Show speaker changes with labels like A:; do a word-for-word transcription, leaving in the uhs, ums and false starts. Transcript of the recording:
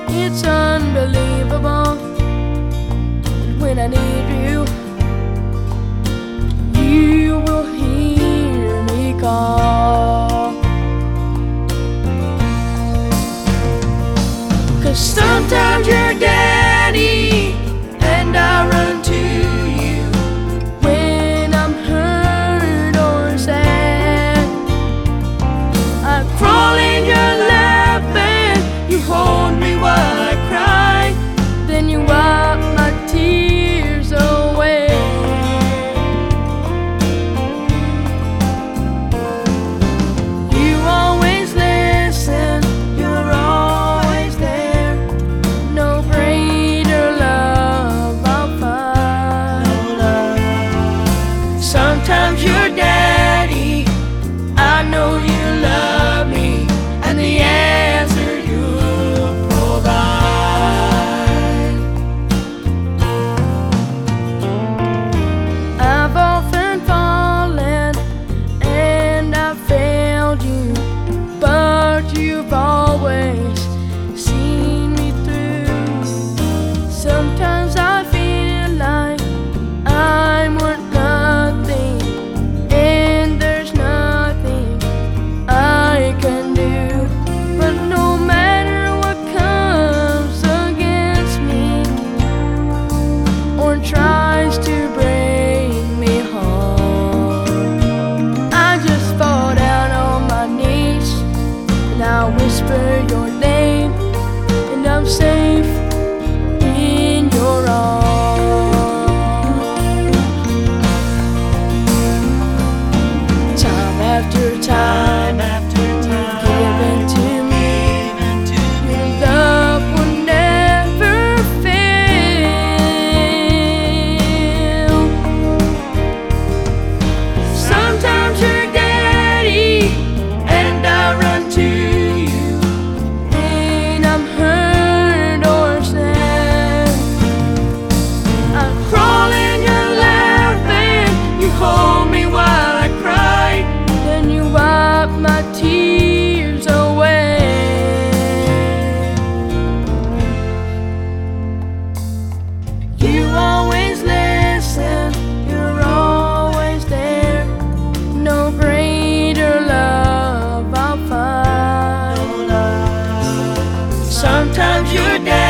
A: It's unbelievable that when I need you, you will hear me call. 'Cause sometimes you're daddy and I run to you when I'm hurt or sad. I crawl in your lap and you hold me while I cry, then you wipe my tears away. You always listen, you're always there. No greater love I'll find. Sometimes you're daddy, I know you love me, and the answer you'll provide. I've often fallen and I've failed you, but you've always seen me through. Sometimes I feel like I'm worth nothing, and there's nothing I can do. But no matter what comes against me or tries to break me home, I just fall down on my knees and I whisper your name, and I'm safe in your arms. Time after time after time, given to me, your love will never fail. Sometimes you're daddy and I run to you when I'm hurt or sad. I crawl in your lap and you hold me while I cry, then you wipe my tears away. You always listen, you're always there. No greater love I'll find. Sometimes you're dead.